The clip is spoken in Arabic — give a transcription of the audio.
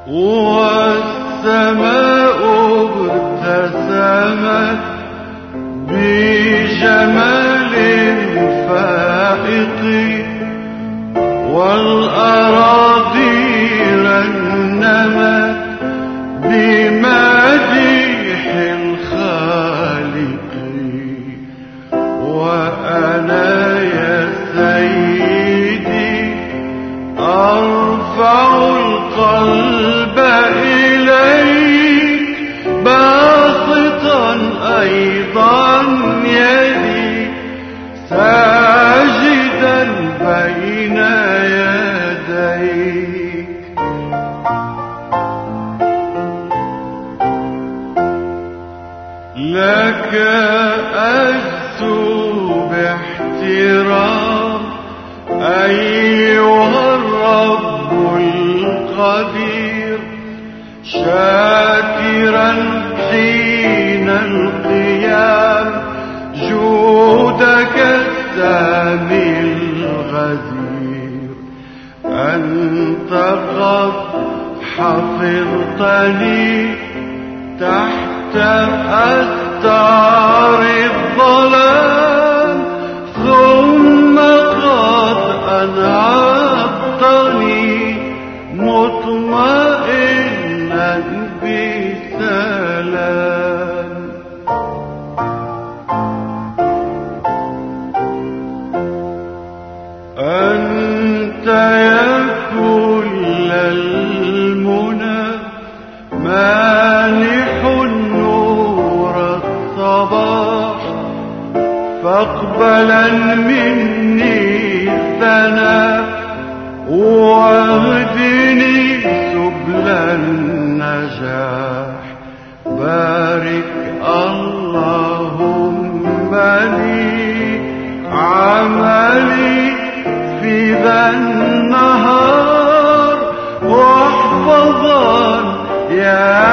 والسماء ابتسمت بجمال فائق، والأراضي رنمت بمديح الخالق. وأنا يا سيدي أرفع القلب إليك، باسطا أيضا يدي، ساجدا بين يديك. لك أجثو باحترام أيها الرب القدير، شاكرا حين القيام جودك السامي الغزير. أنت قد حفظتني تحت أستار الظلام، ثم قد أنهضتني مطمئنا بسلام. أنت يا كل المنى مانح النور الصباح، فاقبلا مني الثناء واهدني سبل النجاح. بارك اللهم لي عملي في ذا النهار، واحفظا يا